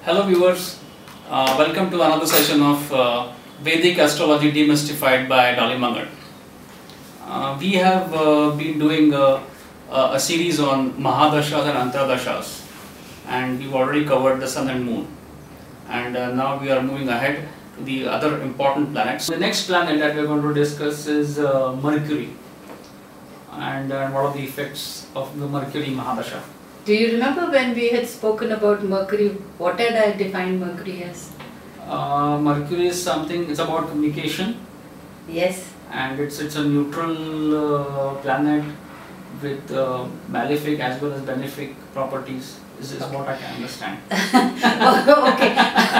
Hello viewers, welcome to another session of Vedic Astrology Demystified by Dolly Mangal. We have been doing a series on Mahadashas and Antardashas, and we've already covered the Sun and Moon, and now we are moving ahead to the other important planets. The next planet that we are going to discuss is Mercury, and what are the effects of the Mercury Mahadasha. Do you remember when we had spoken about Mercury? What had I defined Mercury as? Mercury is something, it's about communication. Yes. And it's a neutral planet with malefic as well as benefic properties. This is what I can understand. Okay.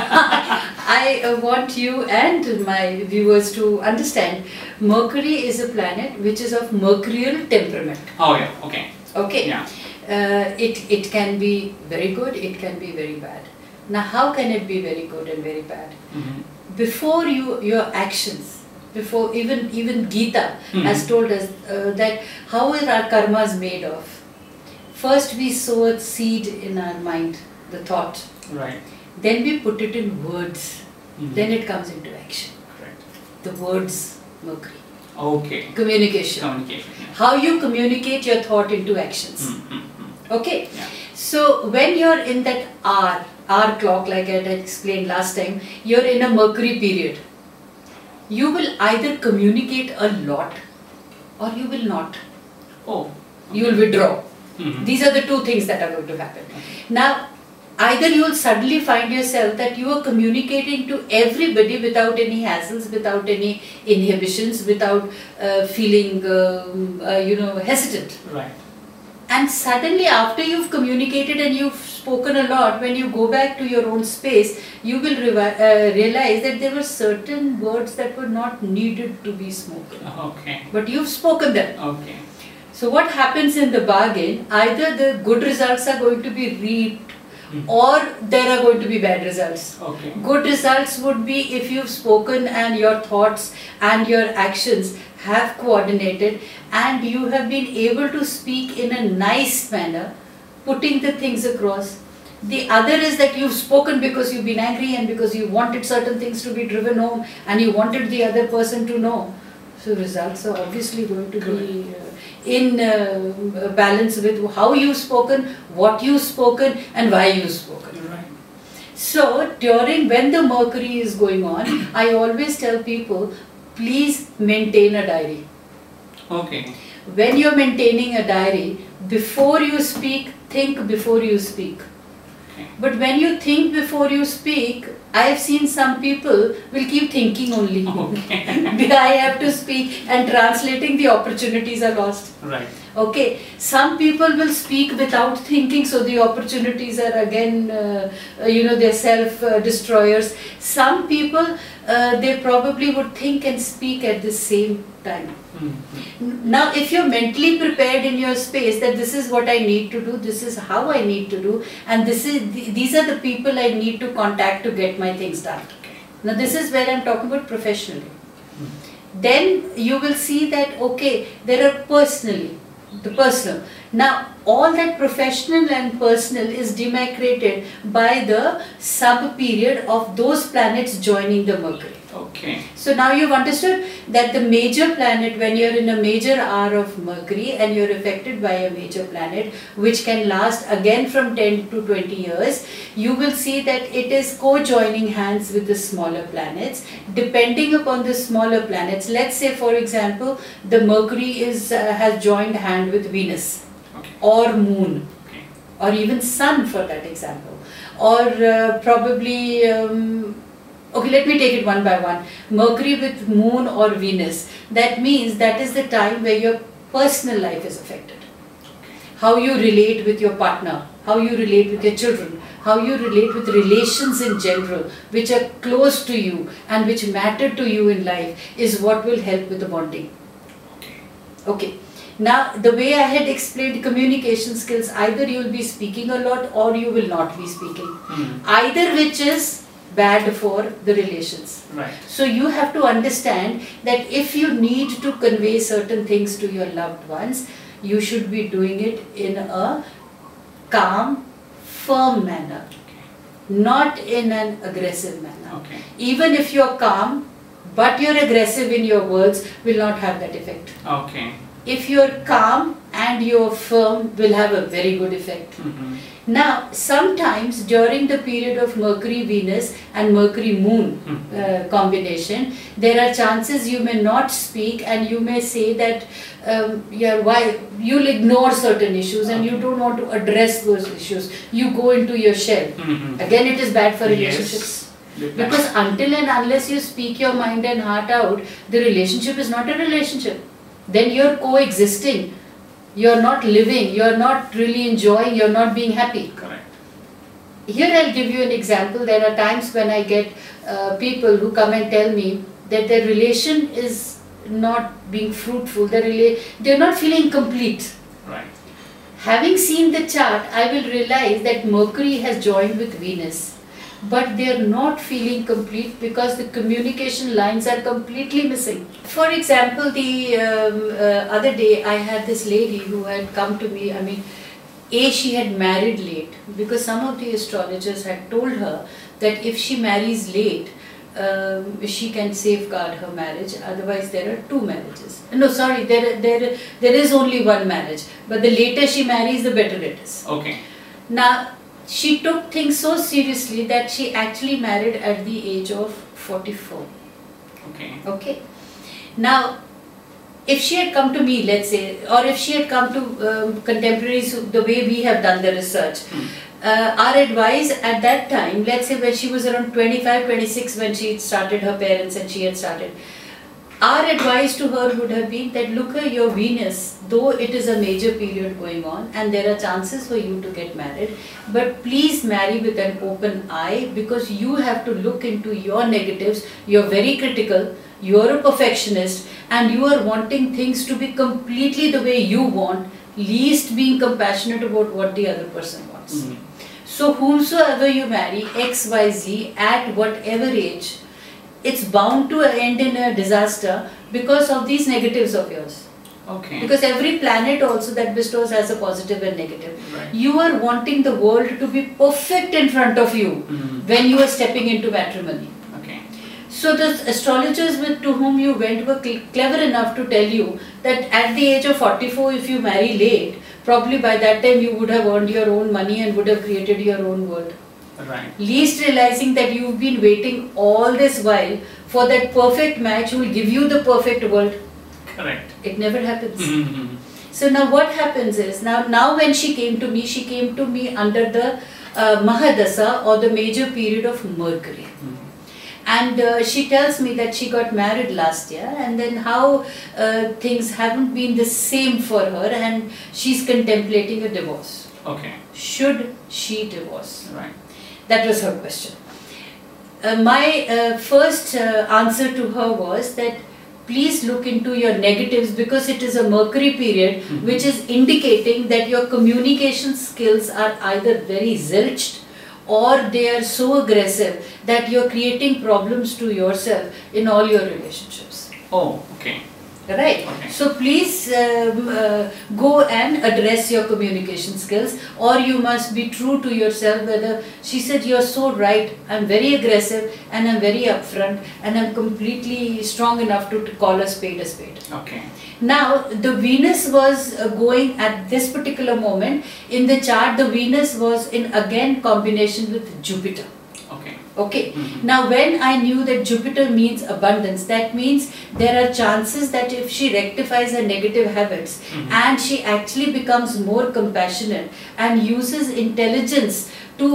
I want you and my viewers to understand Mercury is a planet which is of mercurial temperament. Oh yeah, okay. Okay. Yeah. It can be very good, it can be very bad. Now how can it be very good and very bad? Mm-hmm. Before your actions, before even Gita has told us that how is our karmas made of? First we sow a seed in our mind, the thought. Right. Then we put it in words. Then it comes into action. Correct. The words, Mercury. Okay. Communication. Communication. Yeah. How you communicate your thought into actions. Okay. Yeah. So when you're in that hour clock, like I had explained last time, you're in a Mercury period. You will either communicate a lot or you will not. Oh. Okay. You will withdraw. Mm-hmm. These are the two things that are going to happen. Now, either you will suddenly find yourself that you are communicating to everybody without any hassles, without any inhibitions, without feeling, hesitant. Right. And suddenly after you've communicated and you've spoken a lot, when you go back to your own space, you will realize that there were certain words that were not needed to be spoken. Okay. But you've spoken them. Okay. So what happens in the bargain, either the good results are going to be reaped or there are going to be bad results. Okay. Good results would be if you've spoken and your thoughts and your actions have coordinated and you have been able to speak in a nice manner, putting the things across. The other is that you've spoken because you've been angry and because you wanted certain things to be driven home and you wanted the other person to know. So results are obviously going to be in balance with how you've spoken, what you've spoken and why you've spoken. Right. So when the Mercury is going on, I always tell people, please maintain a diary. Okay. When you're maintaining a diary, before you speak, think before you speak. Okay. But when you think before you speak, I have seen some people will keep thinking only. Okay. I have to speak and translating the opportunities are lost. Right. Okay, some people will speak without thinking, so the opportunities are again, they're self-destroyers. Some people, they probably would think and speak at the same time. Now, if you're mentally prepared in your space that this is what I need to do, this is how I need to do, and these are the people I need to contact to get my things done. Now, this is where I'm talking about professionally. Then you will see that, okay, there are the personal. Now, all that professional and personal is demarcated by the sub-period of those planets joining the Mercury. Okay. So now you've understood that the major planet, when you're in a major hour of Mercury and you're affected by a major planet, which can last again from 10 to 20 years, you will see that it is co-joining hands with the smaller planets. Depending upon the smaller planets, let's say for example, the Mercury has joined hand with Venus. Okay. Or Moon. Okay. Or even Sun for that example. Or probably... okay, let me take it one by one. Mercury with Moon or Venus. That means that is the time where your personal life is affected. How you relate with your partner, how you relate with your children, how you relate with relations in general, which are close to you and which matter to you in life, is what will help with the bonding. Okay. Now, the way I had explained communication skills, either you will be speaking a lot or you will not be speaking. Either which is bad for the relations. Right. So you have to understand that if you need to convey certain things to your loved ones, you should be doing it in a calm, firm manner. not in an aggressive manner. Okay. Even if you're calm, but you're aggressive in your words, will not have that effect. Okay. If you're calm and you're firm, will have a very good effect. Mm-hmm. Now, sometimes during the period of Mercury-Venus and Mercury-Moon combination, there are chances you may not speak, and you may say that why you'll ignore certain issues and you don't want to address those issues. You go into your shell. Mm-hmm. Again, it is bad for Yes. relationships. Because until and unless you speak your mind and heart out, the relationship is not a relationship. Then you're coexisting. You're not living, you're not really enjoying, you're not being happy. Correct. Here I'll give you an example. There are times when I get people who come and tell me that their relation is not being fruitful, they're not feeling complete. Right. Having seen the chart, I will realize that Mercury has joined with Venus, but they are not feeling complete because the communication lines are completely missing. For example, the other day I had this lady who had come to me. I mean, she had married late because some of the astrologers had told her that if she marries late, she can safeguard her marriage. Otherwise, there are two marriages. No, sorry, there is only one marriage. But the later she marries, the better it is. Okay. Now, she took things so seriously that she actually married at the age of 44. Okay. Okay. Now, if she had come to me, let's say, or if she had come to contemporaries the way we have done the research, our advice at that time, let's say when she was around 25, 26 when she started, her parents and she had started, our advice to her would have been that look at your Venus, though it is a major period going on and there are chances for you to get married, but please marry with an open eye, because you have to look into your negatives. You're very critical, you're a perfectionist, and you are wanting things to be completely the way you want, least being compassionate about what the other person wants. Mm-hmm. So whomsoever you marry, X, Y, Z, at whatever age, it's bound to end in a disaster because of these negatives of yours. Okay. Because every planet also that bestows has a positive and negative. Right. You are wanting the world to be perfect in front of you when you are stepping into matrimony. Okay. So the astrologers to whom you went were clever enough to tell you that at the age of 44, if you marry late, probably by that time you would have earned your own money and would have created your own world. Right. Least realizing that you've been waiting all this while for that perfect match who will give you the perfect world. Correct. It never happens. Mm-hmm. So now what happens is, now when she came to me under the Mahadasa, or the major period of Mercury. And she tells me that she got married last year, and then how things haven't been the same for her, and she's contemplating a divorce. Okay. Should she divorce? Right. That was her question. My first answer to her was that please look into your negatives, because it is a Mercury period which is indicating that your communication skills are either very zilched or they are so aggressive that you're creating problems to yourself in all your relationships. Oh, okay. Right. Okay. So please go and address your communication skills, or you must be true to yourself. Whether she said, you're so right, I'm very aggressive and I'm very upfront and I'm completely strong enough to call a spade a spade. Okay. Now the Venus was going at this particular moment in the chart. The Venus was in again combination with Jupiter. Okay. Okay. Now when I knew that Jupiter means abundance, that means there are chances that if she rectifies her negative habits and she actually becomes more compassionate and uses intelligence to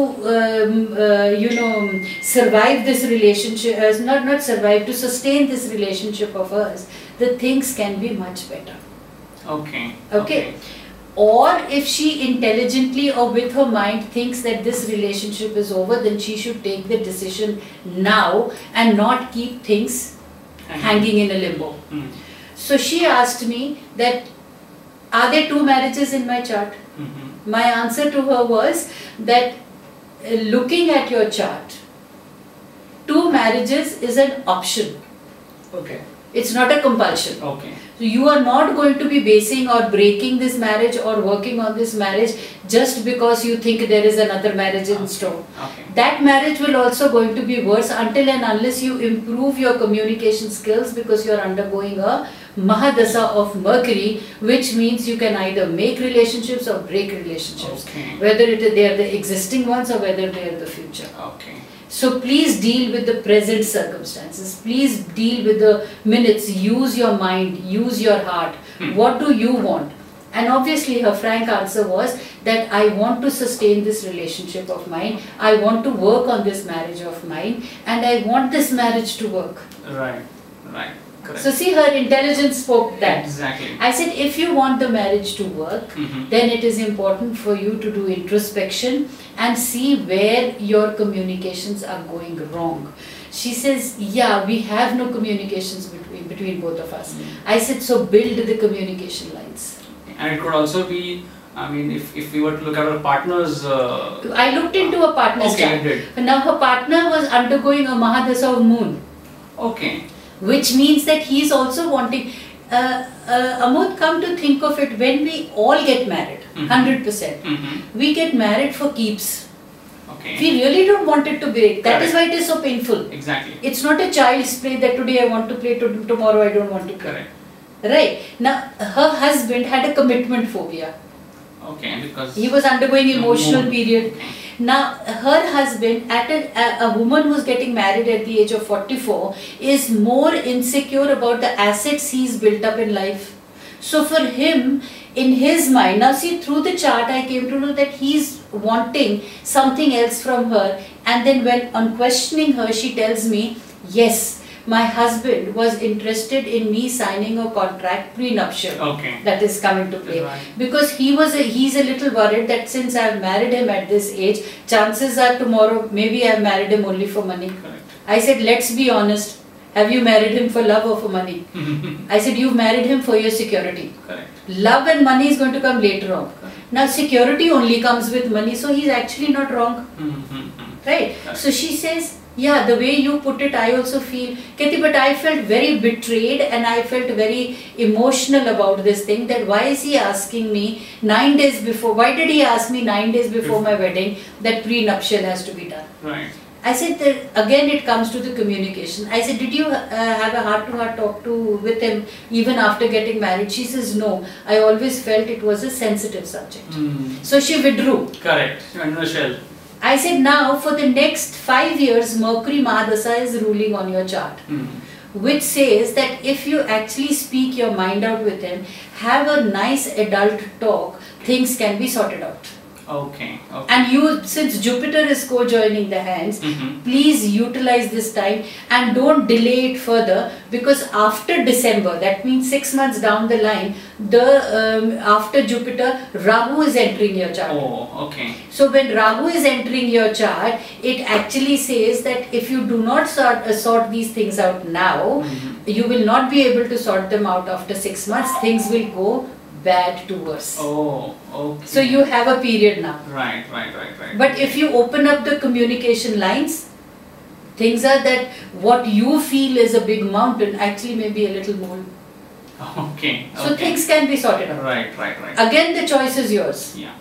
survive this relationship, not survive, to sustain this relationship of hers, the things can be much better. Okay. Okay. Or if she intelligently or with her mind thinks that this relationship is over, then she should take the decision now and not keep things hanging in a limbo. So she asked me that, are there two marriages in my chart? My answer to her was that looking at your chart, two marriages is an option. Okay. It's not a compulsion. Okay. So you are not going to be basing or breaking this marriage or working on this marriage just because you think there is another marriage in store. Okay. That marriage will also going to be worse until and unless you improve your communication skills, because you are undergoing a Mahadasa of Mercury, which means you can either make relationships or break relationships. Okay. Whether they are the existing ones or whether they are the future. Okay. So please deal with the present circumstances. Please deal with the minutes. Use your mind. Use your heart. What do you want? And obviously her frank answer was that I want to sustain this relationship of mine. I want to work on this marriage of mine. And I want this marriage to work. Right. Right. Correct. So see, her intelligence spoke that. Exactly. I said, if you want the marriage to work, Mhm. then it is important for you to do introspection and see where your communications are going wrong. She says, yeah, we have no communications between both of us. I said, so build the communication lines. And it could also be, I mean, if we were to look at our partners. I looked into a partner's Okay, chart. you did. Now her partner was undergoing a Mahadasa of moon, Okay. which means that he is also wanting. Amod, come to think of it, when we all get married, Mhm. 100%, Mm-hmm. we get married for keeps. Okay. We really don't want it to break. That is Correct. why it is so painful. Exactly. It's not a child's play that today I want to play, tomorrow I don't want to play. Correct. Right. Now, her husband had a commitment phobia. Okay. Because He was undergoing emotional Moon. period. Okay. Now, her husband, a woman who's getting married at the age of 44, is more insecure about the assets he's built up in life. So for him, in his mind, now see, through the chart I came to know that he's wanting something else from her. And then when on questioning her, she tells me, yes, my husband was interested in me signing a contract prenuptial. Okay. That is coming to play. Right. Because he's a little worried that since I've married him at this age, chances are tomorrow maybe I've married him only for money. Correct. I said, let's be honest. Have you married him for love or for money? I said, you've married him for your security. Correct. Love and money is going to come later on. Correct. Now security only comes with money, so he's actually not wrong. Mm-hmm. Right? Correct. So she says, yeah, the way you put it, I also feel, Kati, but I felt very betrayed and I felt very emotional about this thing, that why is he asking me 9 days before, why did he ask me 9 days before my wedding that prenuptial has to be done? Right. I said that again it comes to the communication. I said, did you have a heart-to-heart talk with him even after getting married? She says, no, I always felt it was a sensitive subject. So she withdrew. Correct. You're in a shell. I said, now for the next 5 years, Mercury Mahadasa is ruling on your chart, which says that if you actually speak your mind out with him, have a nice adult talk, things can be sorted out. Okay. Okay. And you, since Jupiter is co-joining the hands, please utilize this time and don't delay it further, because after December, that means 6 months down the line, after Jupiter, Rahu is entering your chart. Oh, okay. So when Rahu is entering your chart, it actually says that if you do not sort these things out now, you will not be able to sort them out after 6 months. Things will go bad to worse. Oh, okay. So you have a period now. Right. But if you open up the communication lines, things are that what you feel is a big mountain actually may be a little mole. Okay. So things can be sorted out. Right. Again, the choice is yours. Yeah.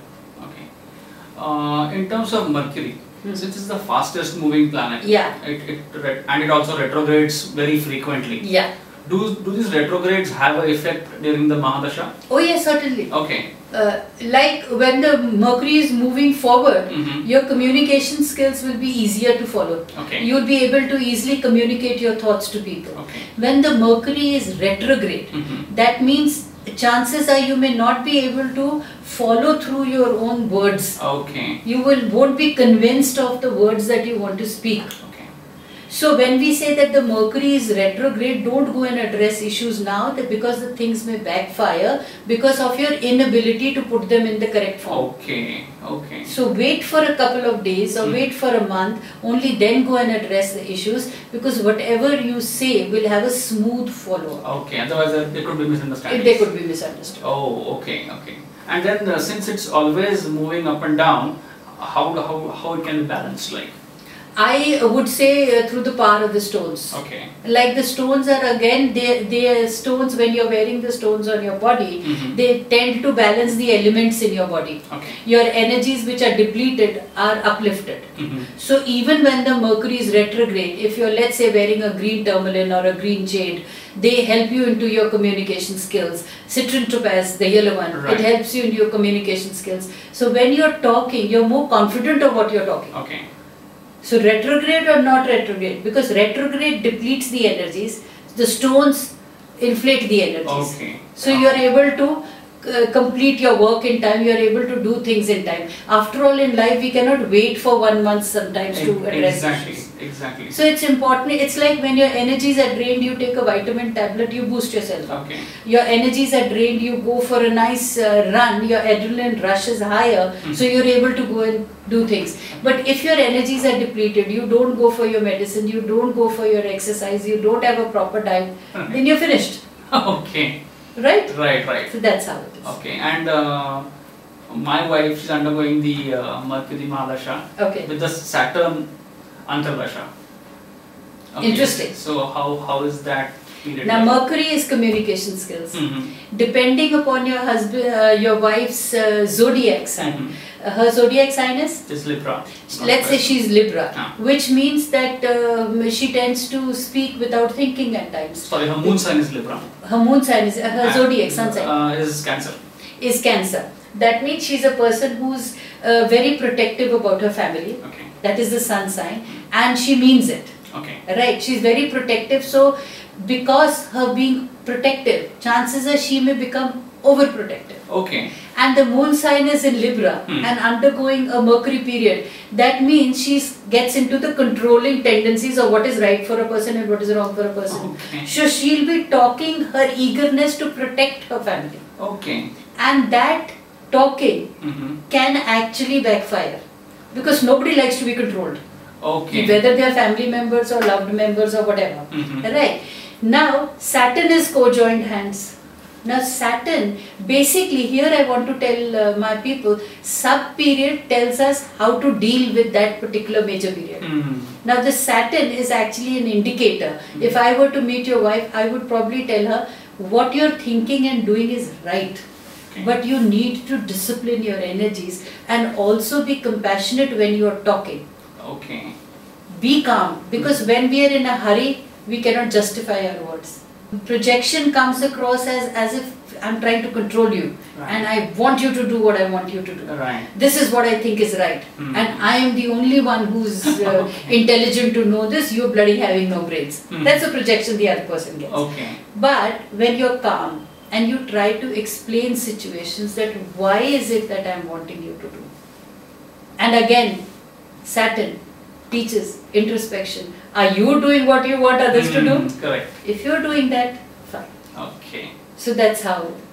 Okay. In terms of Mercury, since it's the fastest moving planet, Yeah. and it also retrogrades very frequently. Yeah. Do these retrogrades have an effect during the Mahadasha? Oh yes, certainly. Okay. Like when the Mercury is moving forward, Mhm. your communication skills will be easier to follow. Okay. You will be able to easily communicate your thoughts to people. Okay. When the Mercury is retrograde, that means chances are you may not be able to follow through your own words. Okay. You won't be convinced of the words that you want to speak. Okay. So when we say that the Mercury is retrograde, don't go and address issues now, because the things may backfire because of your inability to put them in the correct form. Okay. Okay. So wait for a couple of days or wait for a month, only then go and address the issues, because whatever you say will have a smooth follow-up. Okay. Otherwise, there could be misunderstandings. They could be misunderstood. Oh, okay. And then since it's always moving up and down, how it can be balanced, like? I would say through the power of the stones. Okay. Like the stones are again, they are stones. When you're wearing the stones on your body, they tend to balance the elements in your body. Okay. Your energies which are depleted are uplifted. So even when the Mercury is retrograde, if you're, let's say, wearing a green tourmaline or a green jade, they help you into your communication skills. Citron topaz, the yellow one, Right. it helps you in your communication skills. So when you're talking, you're more confident of what you're talking. Okay. So retrograde or not retrograde, because retrograde depletes the energies, the stones inflate the energies. Okay. So you are able to complete your work in time, you are able to do things in time. After all, in life we cannot wait for 1 month sometimes to address Exactly. issues. Exactly. So it's important, it's like when your energies are drained, you take a vitamin tablet, you boost yourself up. Okay. Your energies are drained, you go for a nice run, your adrenaline rush is higher, so you're able to go and do things. But if your energies are depleted, you don't go for your medicine, you don't go for your exercise, you don't have a proper diet, then you're finished. Okay. Right? Right. So that's how it is. Okay. And my wife, she's undergoing the Mercury Mahadasha Okay. with the Saturn Antardasha. Okay. Interesting. So how is that period? Now like? Mercury is communication skills. Mhm. Depending upon your husband, your wife's zodiac sign. Her zodiac sign is? Is Libra. Let's say she's Libra, Ah. which means that she tends to speak without thinking at times. Sorry, her moon sign is Libra. Her moon sign is, her And, zodiac sun sign is Cancer. is Cancer. That means she's a person who's very protective about her family. Okay. That is the sun sign, and she means it. Okay. Right? She's very protective. So, because her being protective, chances are she may become overprotective. Okay. And the moon sign is in Libra and undergoing a Mercury period. That means she gets into the controlling tendencies of what is right for a person and what is wrong for a person. Okay. So she'll be talking her eagerness to protect her family. Okay. And that talking Mm-hmm. can actually backfire because nobody likes to be controlled. Okay. Whether they are family members or loved members or whatever. Right. Now Saturn is co-joined hands. Now Saturn, basically here I want to tell my people, sub-period tells us how to deal with that particular major period. Now the Saturn is actually an indicator. If I were to meet your wife, I would probably tell her what you're thinking and doing is right. Okay. But you need to discipline your energies and also be compassionate when you are talking. Okay. Be calm, because when we are in a hurry, we cannot justify our words. Projection comes across as if I'm trying to control you and I want you to do what I want you to do. Right. This is what I think is right, and I am the only one who's intelligent to know this. You're bloody having no brains. That's a projection the other person gets. Okay. But when you're calm and you try to explain situations that why is it that I'm wanting you to do, and again, Saturn teaches introspection. Are you doing what you want others to do? Correct. If you're doing that, fine. Okay. So that's how